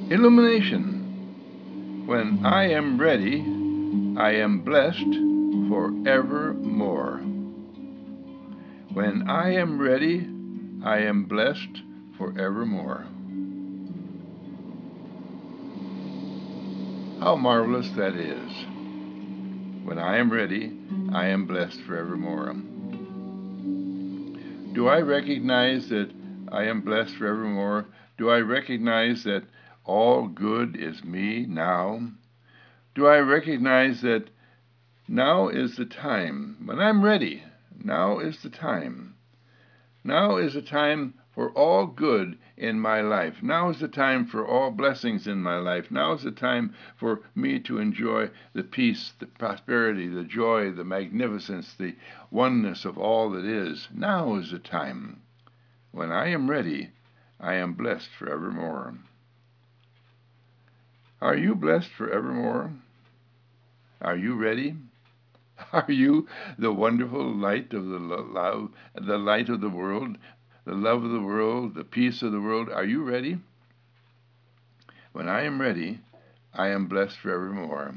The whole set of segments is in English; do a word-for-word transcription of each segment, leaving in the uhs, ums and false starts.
Illumination. When I am ready, I am blessed forevermore. When I am ready, I am blessed forevermore. How marvelous that is. When I am ready, I am blessed forevermore. Do I recognize that I am blessed forevermore? Do I recognize that all good is me now? Do I recognize that now is the time? When I'm ready, now is the time. Now is the time for all good in my life. Now is the time for all blessings in my life. Now is the time for me to enjoy the peace, the prosperity, the joy, the magnificence, the oneness of all that is. Now is the time. When I am ready, I am blessed forevermore. Are you blessed forevermore? Are you ready? Are you the wonderful light of the love, the light of the world, the love of the world, the peace of the world? Are you ready? When I am ready, I am blessed forevermore.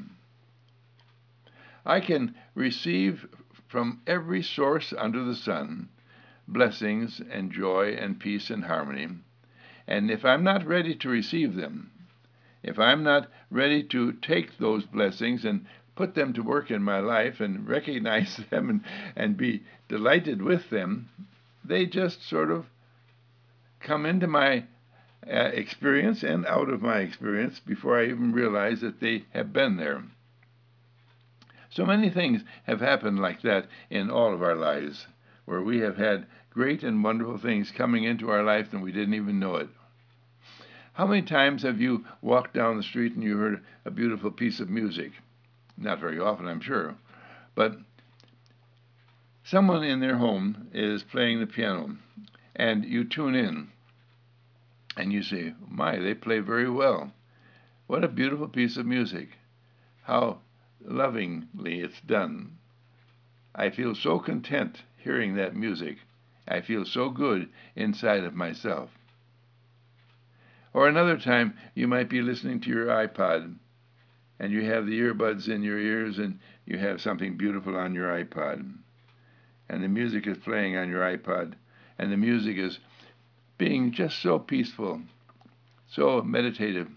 I can receive from every source under the sun blessings and joy and peace and harmony. And if I'm not ready to receive them, if I'm not ready to take those blessings and put them to work in my life and recognize them and, and be delighted with them, they just sort of come into my uh, experience and out of my experience before I even realize that they have been there. So many things have happened like that in all of our lives, where we have had great and wonderful things coming into our life and we didn't even know it. How many times have you walked down the street and you heard a beautiful piece of music? Not very often, I'm sure. But someone in their home is playing the piano, and you tune in, and you say, my, they play very well. What a beautiful piece of music. How lovingly it's done. I feel so content hearing that music. I feel so good inside of myself. Or another time, you might be listening to your iPod, and you have the earbuds in your ears, and you have something beautiful on your iPod. And the music is playing on your iPod, and the music is being just so peaceful, so meditative,